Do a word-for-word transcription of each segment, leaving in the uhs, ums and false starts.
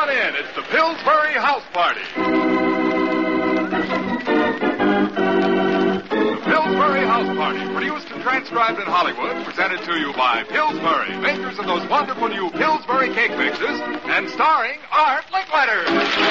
on in. It's the Pillsbury House Party. The Pillsbury House Party, produced and transcribed in Hollywood, presented to you by Pillsbury, makers of those wonderful new Pillsbury cake mixes, and starring Art Linkletter.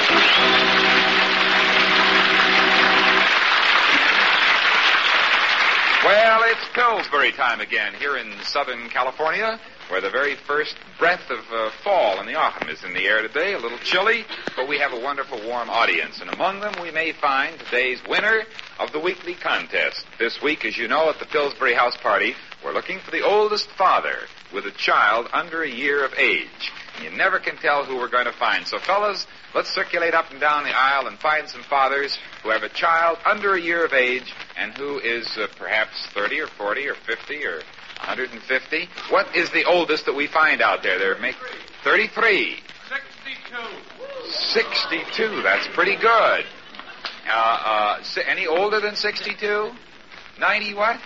Well, it's Pillsbury time again here in Southern California, where the very first breath of uh, fall in the autumn is in the air today. A little chilly, but we have a wonderful warm audience. And among them, we may find today's winner of the weekly contest. This week, as you know, at the Pillsbury House Party, we're looking for the oldest father with a child under a year of age. And you never can tell who we're going to find. So, fellas, let's circulate up and down the aisle and find some fathers who have a child under a year of age and who is uh, perhaps thirty or forty or fifty or one hundred fifty. What is the oldest that we find out there? They're make thirty-three. sixty-two. sixty-two. That's pretty good. Uh, uh, any older than sixty-two? ninety what?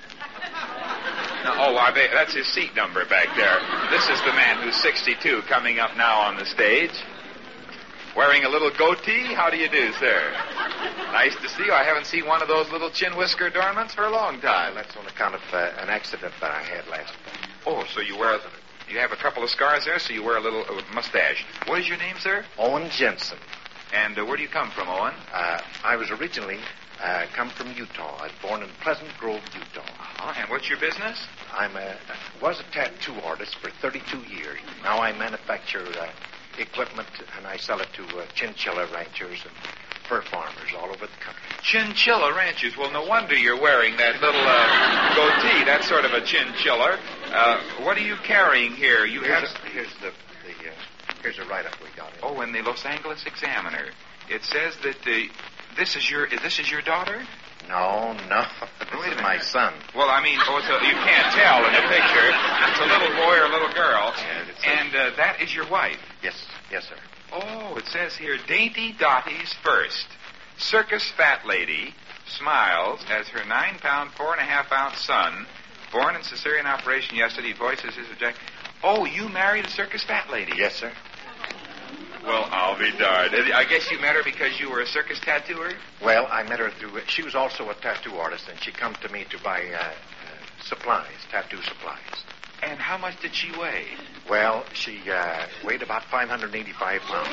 No, oh, I bet that's his seat number back there. This is the man who's sixty-two coming up now on the stage. Wearing a little goatee? How do you do, sir? Nice to see you. I haven't seen one of those little chin whisker adornments for a long time. That's on account of uh, an accident that I had last time. Oh, so you wear... You have a couple of scars there, so you wear a little uh, mustache. What is your name, sir? Owen Jensen. And uh, where do you come from, Owen? Uh, I was originally uh, come from Utah. I was born in Pleasant Grove, Utah. Uh-huh. And what's your business? I'm a, was a tattoo artist for thirty-two years. Now I manufacture uh, equipment, and I sell it to uh, chinchilla ranchers and fur farmers all over the country. Chinchilla ranchers? Well, no wonder you're wearing that little uh, goatee. That's sort of a chinchilla. Uh, what are you carrying here? You here's have... A, here's the, the uh, here's a write-up we got. Oh, in the Los Angeles Examiner. It says that uh, this is your this is your daughter? No, no. This is my son. Well, I mean, oh, so you can't tell in the picture. It's a little boy or a little girl. Yeah, and uh, that is your wife? Yes, yes, sir. Oh, it says here, Dainty Dottie's first. Circus fat lady smiles as her nine-pound, four-and-a-half-ounce son, born in cesarean operation yesterday, voices his objection. Oh, you married a circus fat lady? Yes, sir. Well, I'll be darned. I guess you met her because you were a circus tattooer? Well, I met her through... She was also a tattoo artist, and she come to me to buy uh, uh, supplies, tattoo supplies. And how much did she weigh? Well, she uh, weighed about five hundred eighty-five pounds.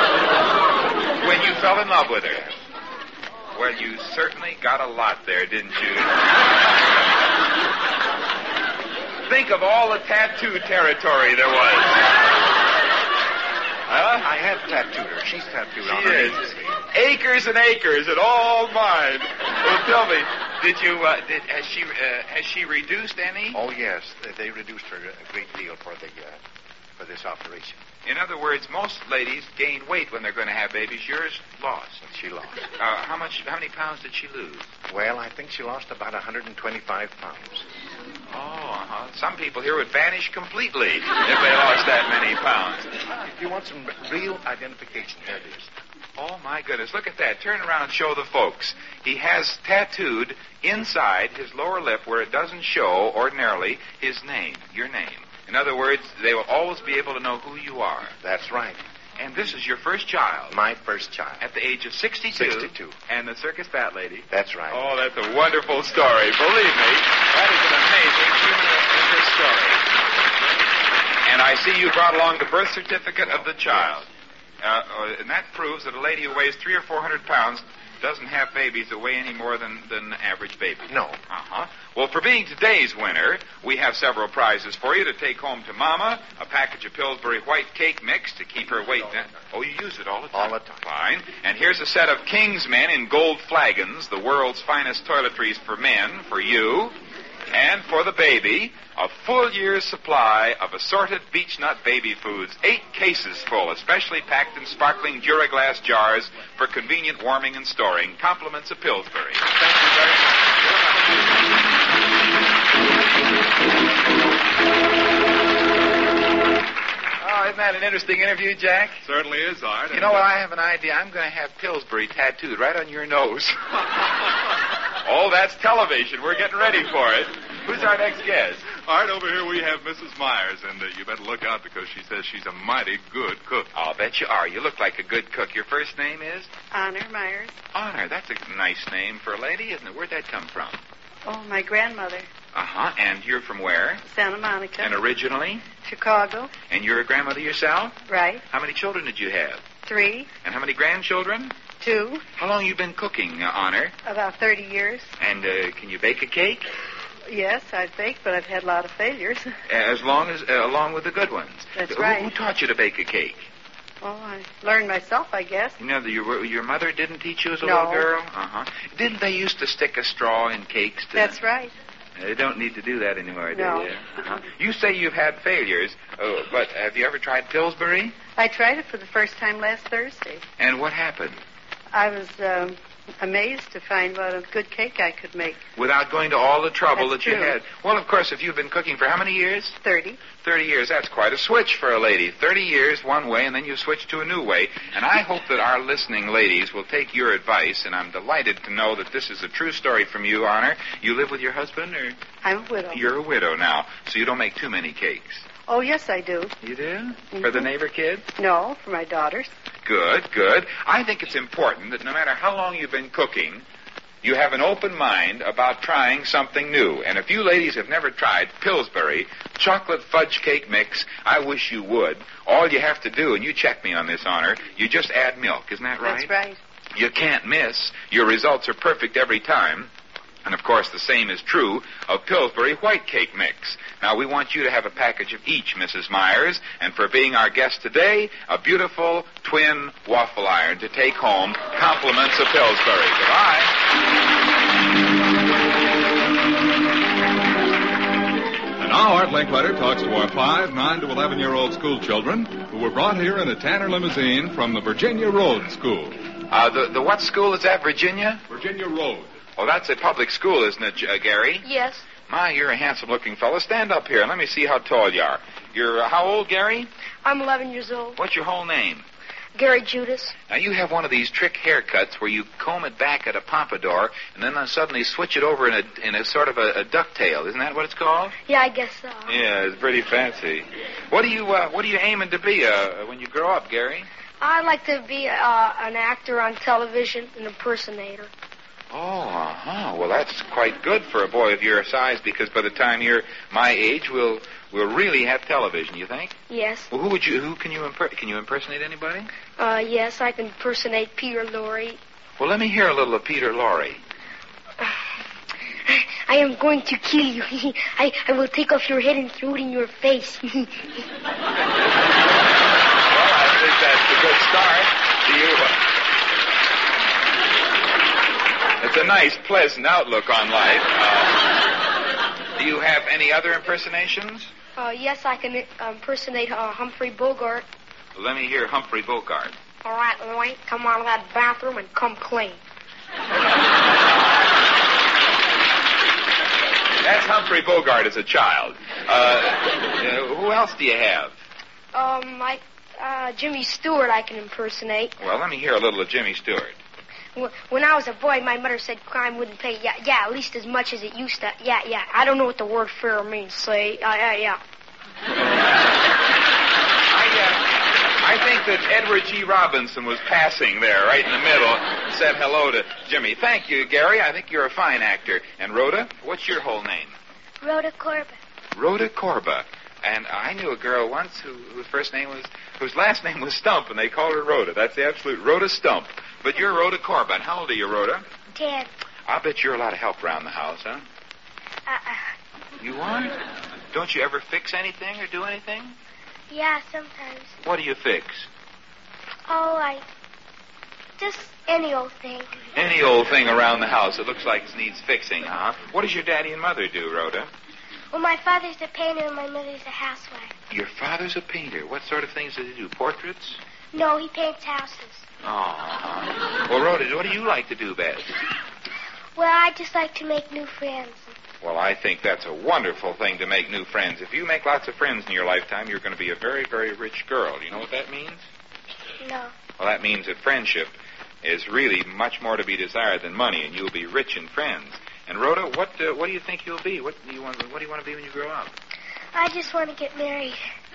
When you fell in love with her? Well, you certainly got a lot there, didn't you? Think of all the tattoo territory there was. Huh? I have tattooed her. She's tattooed she on her is. knees. Acres and acres, and all mine. Well, tell me, did you? Uh, did has she? Uh, has she reduced any? Oh yes, they, they reduced her a great deal for the uh, for this operation. In other words, most ladies gain weight when they're going to have babies. Yours lost. She lost. Uh, how much? How many pounds did she lose? Well, I think she lost about one hundred twenty-five pounds. Oh, uh-huh. Some people here would vanish completely if they lost that many pounds. If you want some real identification, here it is. Oh, my goodness. Look at that. Turn around and show the folks. He has tattooed inside his lower lip, where it doesn't show ordinarily, his name, your name. In other words, they will always be able to know who you are. That's right. And this is your first child. My first child. At the age of sixty-two. sixty-two. And the circus fat lady. That's right. Oh, that's a wonderful story. Believe me, that is an amazing human interest story. And I see you brought along the birth certificate of the child. Uh, and that proves that a lady who weighs three or four hundred pounds doesn't have babies that weigh any more than, than the average baby. No. Uh-huh. Well, for being today's winner, we have several prizes for you to take home to Mama. A package of Pillsbury White Cake Mix to keep her weight down. Oh, you use it all the time? All the time. Fine. And here's a set of Kingsmen in gold flagons, the world's finest toiletries for men, for you. And for the baby, a full year's supply of assorted beech nut baby foods. Eight cases full, especially packed in sparkling Duraglass jars for convenient warming and storing. Compliments of Pillsbury. Thank you very much. Oh, isn't that an interesting interview, Jack? Certainly is, Art. You know what? I have an idea. I'm going to have Pillsbury tattooed right on your nose. Oh, that's television. We're getting ready for it. Who's our next guest? All right, over here we have Missus Myers, and uh, you better look out because she says she's a mighty good cook. I'll bet you are. You look like a good cook. Your first name is? Honor Myers. Honor. That's a nice name for a lady, isn't it? Where'd that come from? Oh, my grandmother. Uh-huh. And you're from where? Santa Monica. And originally? Chicago. And you're a grandmother yourself? Right. How many children did you have? Three. And how many grandchildren? Two. How long you been cooking, uh, Honor? About thirty years. And uh, can you bake a cake? Yes, I've baked, but I've had a lot of failures. As long as, uh, along with the good ones. That's who, right. Who taught you to bake a cake? Oh, I learned myself, I guess. You know, your, your mother didn't teach you as a No. little girl? Uh-huh. Didn't they used to stick a straw in cakes? To That's right. They don't need to do that anymore, do No. you? Uh-huh. You say you've had failures, uh, but have you ever tried Pillsbury? I tried it for the first time last Thursday. And what happened? I was um, amazed to find what a good cake I could make. Without going to all the trouble That's that you true. had. Well, of course, if you've been cooking for how many years? Thirty. Thirty years. That's quite a switch for a lady. Thirty years one way, and then you switch to a new way. And I hope that our listening ladies will take your advice, and I'm delighted to know that this is a true story from you, Honor. You live with your husband, or? I'm a widow. You're a widow now, so you don't make too many cakes. Oh, yes, I do. You do? Mm-hmm. For the neighbor kids? No, for my daughters. Good, good. I think it's important that no matter how long you've been cooking, you have an open mind about trying something new. And if you ladies have never tried Pillsbury chocolate fudge cake mix, I wish you would. All you have to do, and you check me on this, Honor, you just add milk. Isn't that right? That's right. You can't miss. Your results are perfect every time. And, of course, the same is true of Pillsbury white cake mix. Now, we want you to have a package of each, Missus Myers, and for being our guest today, a beautiful twin waffle iron to take home. Compliments of Pillsbury. Goodbye. And now Art Linkletter talks to our five, nine to eleven-year-old school children who were brought here in a Tanner limousine from the Virginia Road School. Uh, the, the what school is that, Virginia? Virginia Road. Oh, that's a public school, isn't it, uh, Gary? Yes. My, you're a handsome-looking fellow. Stand up here and let me see how tall you are. You're uh, how old, Gary? I'm eleven years old. What's your whole name? Gary Judas. Now, you have one of these trick haircuts where you comb it back at a pompadour and then uh, suddenly switch it over in a in a sort of a, a ducktail. Isn't that what it's called? Yeah, I guess so. Yeah, it's pretty fancy. What do you uh, What are you aiming to be uh, when you grow up, Gary? I'd like to be uh, an actor on television, an impersonator. Oh, uh-huh. Well, that's quite good for a boy of your size because by the time you're my age, we'll we'll really have television. You think? Yes. Well, who would you? Who can you imper- Can you impersonate anybody? Uh, yes, I can impersonate Peter Lorre. Well, let me hear a little of Peter Lorre. I am going to kill you. I, I will take off your head and throw it in your face. Well, I think that's a good start. Do you? Uh, it's a nice, pleasant outlook on life. Uh, do you have any other impersonations? Uh, yes, I can uh, impersonate uh, Humphrey Bogart. Well, let me hear Humphrey Bogart. All right, Lloyd, come out of that bathroom and come clean. That's Humphrey Bogart as a child. Uh, uh, who else do you have? Um, I, uh, Jimmy Stewart I can impersonate. Well, let me hear a little of Jimmy Stewart. When I was a boy, my mother said crime wouldn't pay. Yeah, yeah, at least as much as it used to. Yeah, yeah. I don't know what the word fair means. Say, uh, yeah, yeah. I, uh, I think that Edward G. Robinson was passing there, right in the middle, and said hello to Jimmy. Thank you, Gary. I think you're a fine actor. And Rhoda, what's your whole name? Rhoda Corba. Rhoda Corba. And I knew a girl once who, whose first name was, whose last name was Stump, and they called her Rhoda. That's the absolute Rhoda Stump. But you're Rhoda Corba. And how old are you, Rhoda? Ten. I'll bet you're a lot of help around the house, huh? Uh-uh. You are? Don't you ever fix anything or do anything? Yeah, sometimes. What do you fix? Oh, I... Just any old thing. Any old thing around the house that looks like it needs fixing, huh? What does your daddy and mother do, Rhoda? Well, my father's a painter and my mother's a housewife. Your father's a painter. What sort of things does he do? Portraits? No, he paints houses. Oh. Well, Rhoda, what do you like to do best? Well, I just like to make new friends. Well, I think that's a wonderful thing to make new friends. If you make lots of friends in your lifetime, you're going to be a very, very rich girl. You know what that means? No. Well, that means that friendship is really much more to be desired than money, and you'll be rich in friends. And Rhoda, what uh, what do you think you'll be? What do you want? What do you want to be when you grow up? I just want to get married.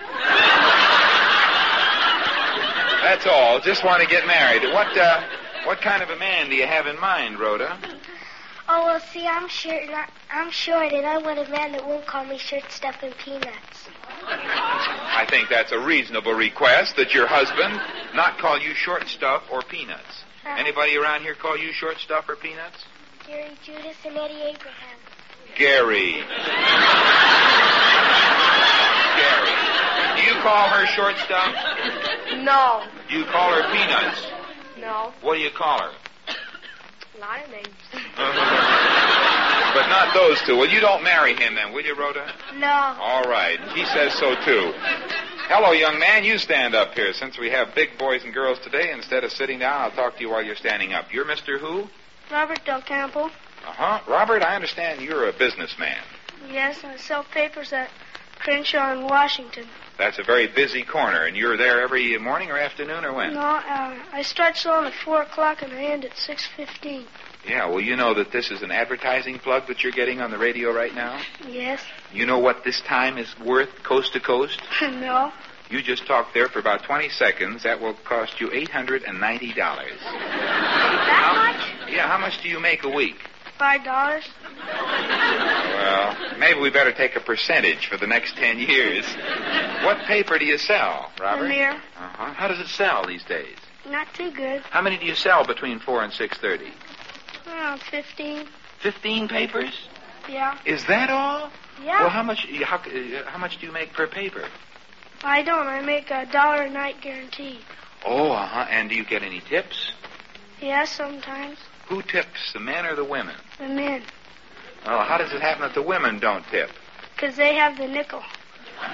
That's all. Just want to get married. What uh, what kind of a man do you have in mind, Rhoda? Oh, well, see, I'm short, and I, I'm short, and I want a man that won't call me short stuff and peanuts. I think that's a reasonable request, that your husband not call you short stuff or peanuts. Uh, Anybody around here call you short stuff or peanuts? Gary Judas and Eddie Abraham. Gary. Gary. Do you call her short stuff? No. Do you call her peanuts? No. What do you call her? A lot of names. But not those two. Well, you don't marry him then, will you, Rhoda? No. All right. He says so, too. Hello, young man. You stand up here. Since we have big boys and girls today, instead of sitting down, I'll talk to you while you're standing up. You're Mister Who? Robert Del Campo. Uh-huh. Robert, I understand you're a businessman. Yes, I sell papers at Crenshaw in Washington. That's a very busy corner, and you're there every morning or afternoon or when? No, uh, I start selling at four o'clock and I end at six fifteen. Yeah, well, you know that this is an advertising plug that you're getting on the radio right now? Yes. You know what this time is worth coast to coast? No. You just talked there for about twenty seconds. That will cost you eight hundred ninety dollars. That much? Yeah, how much do you make a week? Five dollars. Well, maybe we better take a percentage for the next ten years. What paper do you sell, Robert? The Mirror. Uh-huh. How does it sell these days? Not too good. How many do you sell between four and six thirty? Oh, fifteen. Fifteen papers? Yeah. Is that all? Yeah. Well, how much? How, uh, how much do you make per paper? I don't. I make a dollar a night guaranteed. Oh, uh-huh. And do you get any tips? Yeah, sometimes. Who tips, the men or the women? The men. Oh, how does it happen that the women don't tip? Because they have the nickel. Oh.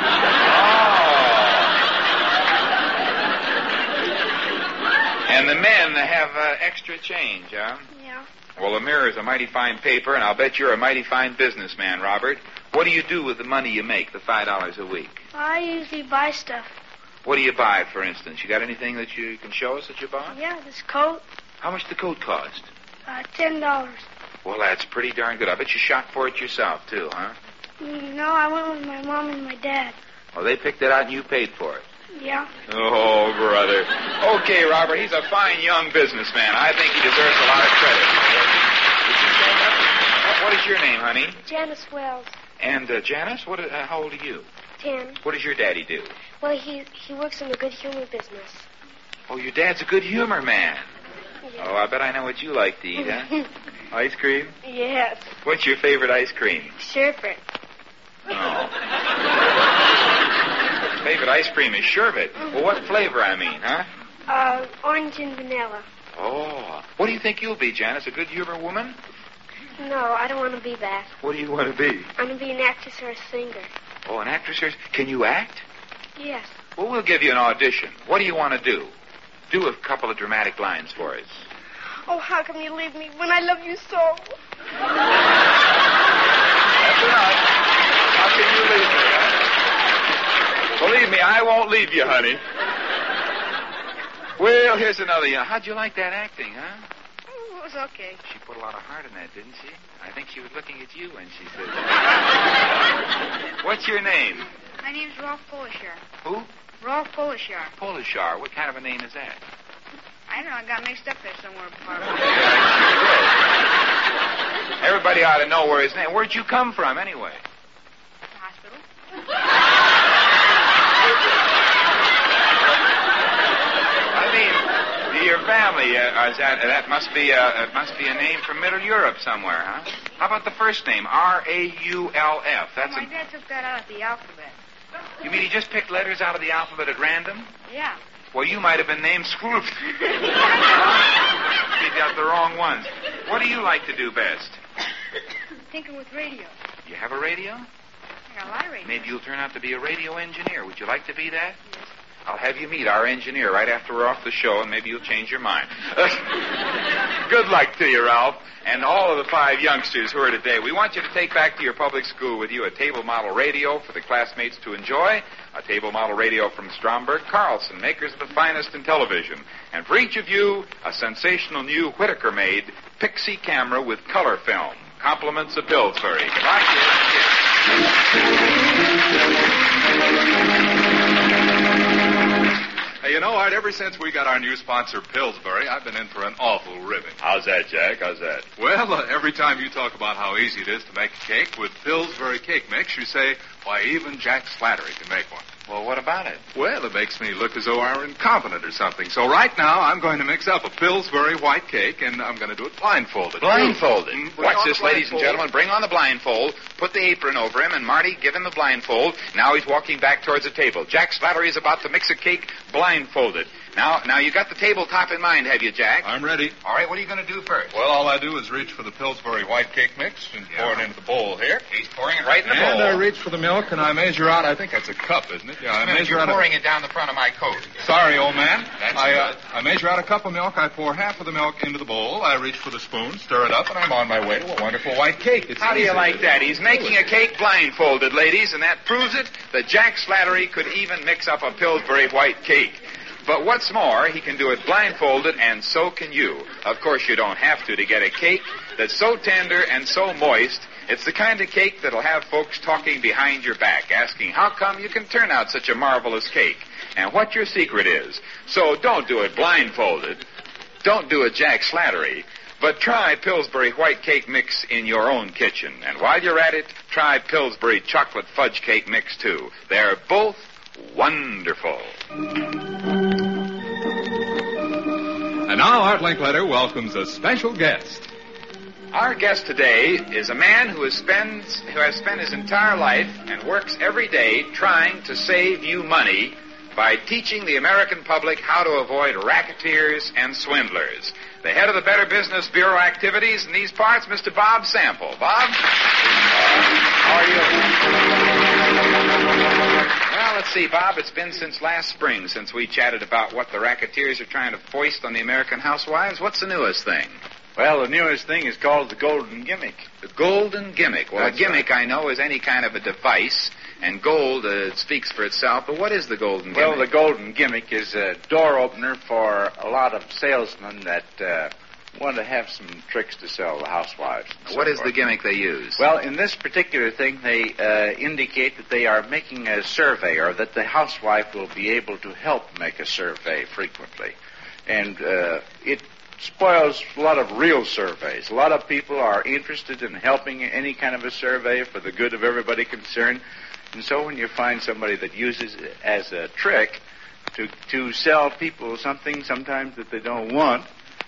And the men have uh, extra change, huh? Yeah. Well, the Mirror is a mighty fine paper, and I'll bet you're a mighty fine businessman, Robert. What do you do with the money you make, the five dollars a week? I usually buy stuff. What do you buy, for instance? You got anything that you can show us that you bought? Yeah, this coat, How much the coat cost? uh, ten dollars. Well, that's pretty darn good. I bet you shot for it yourself, too, huh? No, I went with my mom and my dad. Well, they picked it out and you paid for it. Yeah. Oh, brother. Okay, Robert, he's a fine young businessman. I think he deserves a lot of credit. Would you stand up? What, what is your name, honey? Janice Wells, And uh, Janice, what? Uh, how old are you? ten. What does your daddy do? Well, he he works in the good humor business. Oh, your dad's a good humor man. Yeah. Oh, I bet I know what you like to eat, huh? Ice cream? Yes. What's your favorite ice cream? Sherbet. Oh. Favorite ice cream is sherbet. Well, what flavor, I mean, huh? Uh, orange and vanilla. Oh. What do you think you'll be, Janice? A good humor woman? No, I don't want to be that. What do you want to be? I want to be an actress or a singer. Oh, an actress? Or... Can you act? Yes. Well, we'll give you an audition. What do you want to do? Do a couple of dramatic lines for us. Oh, how come you leave me when I love you so? That's enough. How can you leave me, huh? Believe me, I won't leave you, honey. Well, here's another. Uh, how'd you like that acting, huh? Oh, it was okay. She put a lot of heart in that, didn't she? I think she was looking at you when she said that. What's your name? My name's Rolf Polishar. Who? Rolf Polishar. Polishar. What kind of a name is that? I don't know. I got mixed up there somewhere. Everybody ought to know where his name. Where'd you come from, anyway? The hospital. I mean, your family. Uh, is that that must be a it must be a name from Middle Europe somewhere, huh? How about the first name? R A U L F. That's My a. dad took that out of the alphabet. You mean he just picked letters out of the alphabet at random? Yeah. Well, you might have been named Scrooge. He got the wrong ones. What do you like to do best? Thinking with radio. You have a radio? I got a lot of radio. Maybe you'll turn out to be a radio engineer. Would you like to be that? Yes. I'll have you meet our engineer right after we're off the show, and maybe you'll change your mind. Good luck to you, Ralph, and all of the five youngsters who are today. We want you to take back to your public school with you a table model radio for the classmates to enjoy, a table model radio from Stromberg Carlson, makers of the finest in television, and for each of you, a sensational new Whittaker-made Pixie camera with color film. Compliments of Pillsbury. Goodbye, kids. Hey, you know, Art, ever since we got our new sponsor, Pillsbury, I've been in for an awful ribbing. How's that, Jack? How's that? Well, uh, every time you talk about how easy it is to make a cake with Pillsbury cake mix, you say, why, even Jack Slattery can make one. Well, what about it? Well, it makes me look as though I were incompetent or something. So right now, I'm going to mix up a Pillsbury white cake, and I'm going to do it blindfolded. Blindfolded. Mm, Watch on this, the ladies and blindfold. gentlemen. Bring on the blindfold. Put the apron over him, and Marty, give him the blindfold. Now he's walking back towards the table. Jack Slattery is about to mix a cake blindfolded. Now, now you got the tabletop in mind, have you, Jack? I'm ready. All right, what are you going to do first? Well, all I do is reach for the Pillsbury white cake mix and Yeah. pour it into the bowl here. He's pouring it right in the And bowl. I reach for the milk, and I measure out, I think that's a cup, isn't it? Yeah, I measure You're out pouring a... it down the front of my coat. Sorry, old man. That's I, uh, good. I measure out a cup of milk. I pour half of the milk into the bowl. I reach for the spoon, stir it up, and I'm on my way to a wonderful white cake. It's How do you easy. like that? He's making a cake blindfolded, ladies, and that proves it that Jack Slattery could even mix up a Pillsbury white cake. But what's more, he can do it blindfolded, and so can you. Of course, you don't have to to get a cake that's so tender and so moist. It's the kind of cake that'll have folks talking behind your back, asking how come you can turn out such a marvelous cake, and what your secret is. So don't do it blindfolded. Don't do it Jack Slattery. But try Pillsbury white cake mix in your own kitchen. And while you're at it, try Pillsbury chocolate fudge cake mix, too. They're both wonderful. And now Art Linkletter welcomes a special guest. Our guest today is a man who has spent who has spent his entire life and works every day trying to save you money by teaching the American public how to avoid racketeers and swindlers. The head of the Better Business Bureau activities in these parts, Mister Bob Sample. Bob? How are you? Well, let's see, Bob. It's been since last spring since we chatted about what the racketeers are trying to foist on the American housewives. What's the newest thing? Well, the newest thing is called the golden gimmick. The golden gimmick. Well, That's a gimmick, I know, is any kind of a device, and gold uh, speaks for itself. But what is the golden Well, gimmick? the golden gimmick is a door opener for a lot of salesmen that uh, want to have some tricks to sell the housewives. and so What is forth. the gimmick they use? Well, in this particular thing, they uh, indicate that they are making a survey, or that the housewife will be able to help make a survey frequently. And uh, it spoils a lot of real surveys. A lot of people are interested in helping any kind of a survey for the good of everybody concerned. And so when you find somebody that uses it as a trick to to sell people something sometimes that they don't want,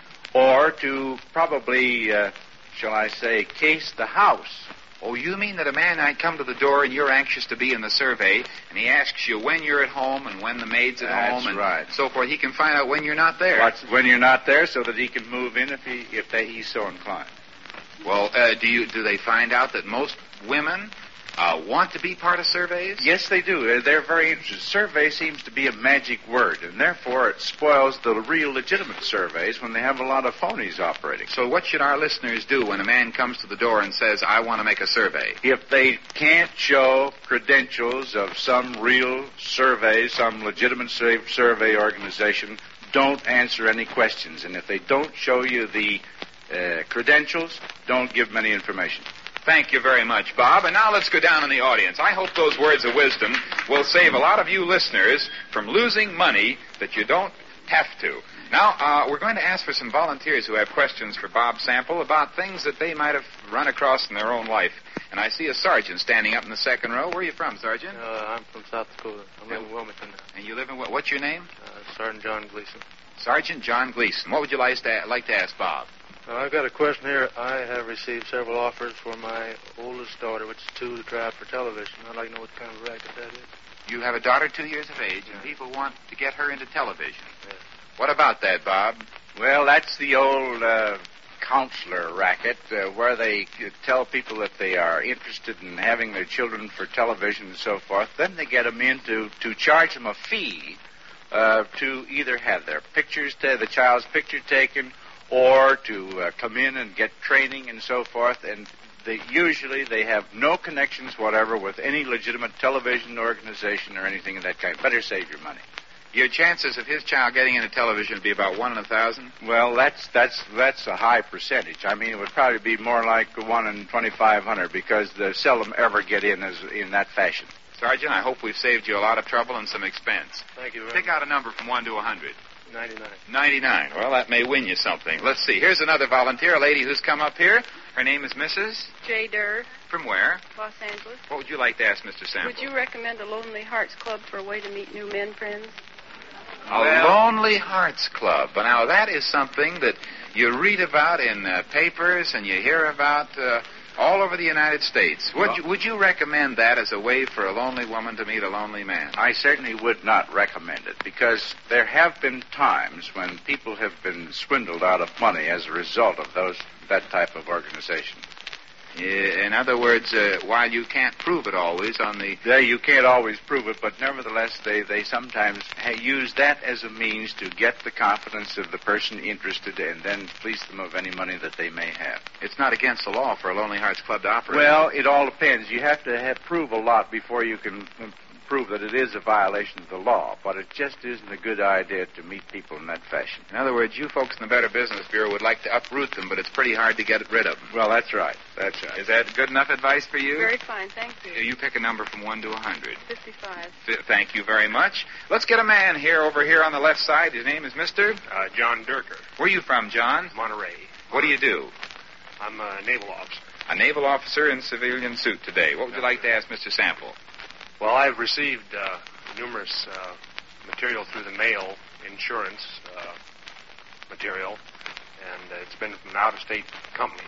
or to probably, uh, shall I say, case the house. Oh, you mean that a man might come to the door and you're anxious to be in the survey, and he asks you when you're at home and when the maid's at That's home and right. so forth. He can find out when you're not there. Watch when you're not there, so that he can move in if he if they, he's so inclined. Well, uh, do you do they find out that most women uh, want to be part of surveys? Yes, they do. Uh, They're very interested. Survey seems to be a magic word, and therefore it spoils the real legitimate surveys when they have a lot of phonies operating. So what should our listeners do when a man comes to the door and says, I want to make a survey? If they can't show credentials of some real survey, some legitimate sur- survey organization, don't answer any questions. And if they don't show you the uh, credentials, don't give them any information. Thank you very much, Bob. And now let's go down in the audience. I hope those words of wisdom will save a lot of you listeners from losing money that you don't have to. Now, uh, we're going to ask for some volunteers who have questions for Bob Sample about things that they might have run across in their own life. And I see a sergeant standing up in the second row. Where are you from, Sergeant? Uh, I'm from South Dakota. I live in Wilmington now. And you live in what? What's your name? Uh, Sergeant John Gleason. Sergeant John Gleason. What would you like to, like to ask Bob? Uh, I've got a question here. I have received several offers for my oldest daughter, which is two, to try out for television. I'd like to know what kind of racket that is. You have a daughter two years of age, and people want to get her into television. Yes. What about that, Bob? Well, that's the old uh, counselor racket, uh, where they uh, tell people that they are interested in having their children for television and so forth. Then they get them in to, to charge them a fee uh, to either have their pictures, ta- the child's picture taken, or to uh, come in and get training and so forth. And they, usually they have no connections whatever with any legitimate television organization or anything of that kind. Better save your money. Your chances of his child getting into television would be about one in a thousand? Well, that's that's that's a high percentage. I mean, it would probably be more like one in twenty-five hundred because they seldom ever get in as in that fashion. Sergeant, I hope we've saved you a lot of trouble and some expense. Thank you very Pick much. out a number from one to a hundred. ninety-nine. ninety-nine. Well, that may win you something. Let's see. Here's another volunteer, a lady who's come up here. Her name is Missus J. Durr, From where? Los Angeles. What would you like to ask Mister Sample? Would you recommend a Lonely Hearts Club for a way to meet new men friends? A Lonely Hearts Club. But now, that is something that you read about in uh, papers and you hear about uh, all over the United States. Would, Well, you, would you recommend that as a way for a lonely woman to meet a lonely man? I certainly would not recommend it because there have been times when people have been swindled out of money as a result of those that type of organization. In other words, uh, while you can't prove it always on the... There, you can't always prove it, but nevertheless, they, they sometimes ha- use that as a means to get the confidence of the person interested and then fleece them of any money that they may have. It's not against the law for a Lonely Hearts Club to operate. Well, it all depends. You have to have, prove a lot before you can uh, prove that it is a violation of the law, but it just isn't a good idea to meet people in that fashion. In other words, you folks in the Better Business Bureau would like to uproot them, but it's pretty hard to get rid of them. Well, that's right. That's right. Is that good enough advice for you? Very fine, thank you. You pick a number from one to a hundred. fifty-five. F- thank you very much. Let's get a man here over here on the left side. His name is Mister Uh, John Durker, Where are you from, John? Monterey. What do you do? I'm a naval officer. A naval officer in civilian suit today. What would you like to ask Mister Sample? Well, I've received uh, numerous uh, material through the mail, insurance uh, material, and uh, it's been from out-of-state companies.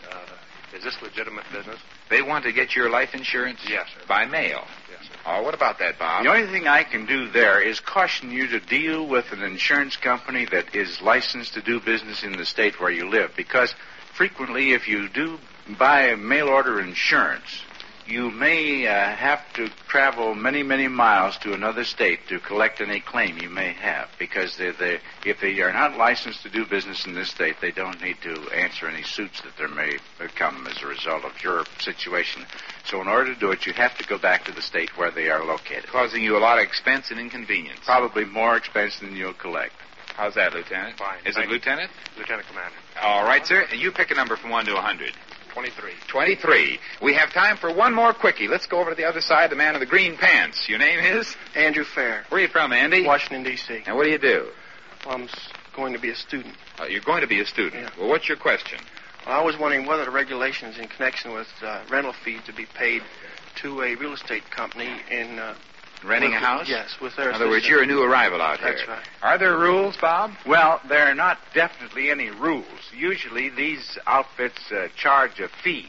Uh, is this legitimate business? They want to get your life insurance? Yes, sir. By mail? Yes, sir. Oh, what about that, Bob? The only thing I can do there is caution you to deal with an insurance company that is licensed to do business in the state where you live, because frequently if you do buy mail-order insurance, you may uh, have to travel many, many miles to another state to collect any claim you may have, because they, they, if they are not licensed to do business in this state, they don't need to answer any suits that there may come as a result of your situation. So in order to do it, you have to go back to the state where they are located. Causing you a lot of expense and inconvenience. Probably more expense than you'll collect. How's that, Lieutenant? Fine. Is Thank it you. Lieutenant? Lieutenant Commander. All right, sir. And you pick a number from one to a hundred. twenty-three. Twenty-three. We have time for one more quickie. Let's go over to the other side, the man in the green pants. Your name is? Andrew Fair, Where are you from, Andy? Washington, D C And what do you do? Well, I'm s- going to be a student. Uh, you're going to be a student. Yeah. Well, what's your question? Well, I was wondering whether the regulations in connection with uh, rental fees to be paid to a real estate company in... Uh, Renting with- a house? Yes, with their In other words, assistance. you're a new arrival out here. That's right. Are there rules, Bob? Well, there are not definitely any rules. Usually these outfits uh, charge a fee,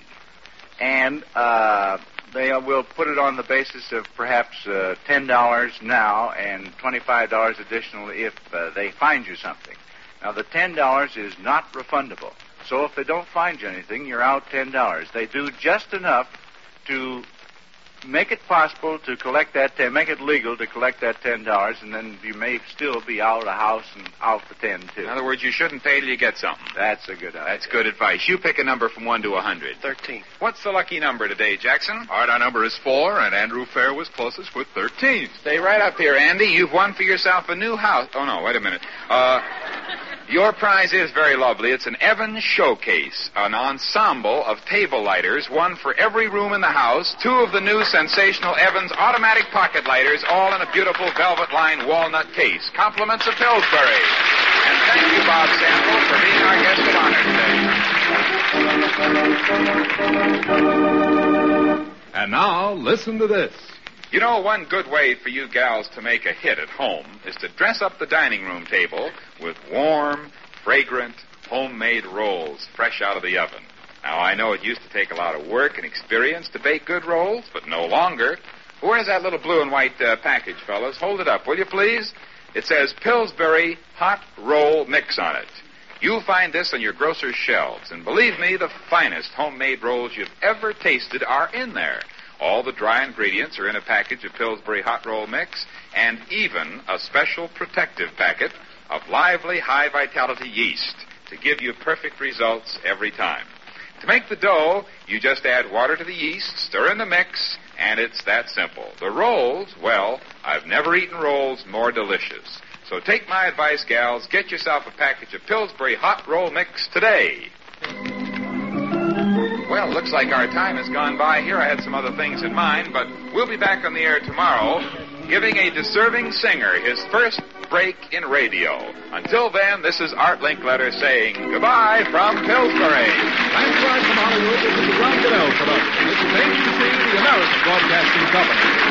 and uh, they will put it on the basis of perhaps uh, ten dollars now and twenty-five dollars additional if uh, they find you something. Now, the ten dollars is not refundable. So if they don't find you anything, you're out ten dollars. They do just enough to make it possible to collect that ten, make it legal to collect that ten dollars, and then you may still be out of the house and out the ten too. In other words, you shouldn't pay till you get something. That's a good idea. That's good advice. You pick a number from one to a hundred. thirteen. What's the lucky number today, Jackson? All right, our number is four, and Andrew Fair was closest with thirteen. Stay right up here, Andy. You've won for yourself a new house. Oh, no, wait a minute. Uh, your prize is very lovely. It's an Evans Showcase, an ensemble of table lighters, one for every room in the house, two of the new sensational Evans automatic pocket lighters, all in a beautiful velvet-lined walnut case. Compliments of Pillsbury. And thank you, Bob Sample, for being our guest of honor today. And now, listen to this. You know, one good way for you gals to make a hit at home is to dress up the dining room table with warm, fragrant, homemade rolls fresh out of the oven. Now, I know it used to take a lot of work and experience to bake good rolls, but no longer. Where's that little blue and white uh, package, fellas? Hold it up, will you, please? It says Pillsbury Hot Roll Mix on it. You'll find this on your grocer's shelves, and believe me, the finest homemade rolls you've ever tasted are in there. All the dry ingredients are in a package of Pillsbury Hot Roll Mix, and even a special protective packet of lively, high-vitality yeast to give you perfect results every time. To make the dough, you just add water to the yeast, stir in the mix, And it's that simple. The rolls, well, I've never eaten rolls more delicious. So take my advice, gals. Get yourself a package of Pillsbury Hot Roll Mix today. Well, looks like our time has gone by here. I had some other things in mind, but we'll be back on the air tomorrow giving a deserving singer his first break in radio. Until then, this is Art Linkletter saying goodbye from Pillsbury. Transcribed from Hollywood, this is the Ron Goodell production. This is A B C, the American Broadcasting Company.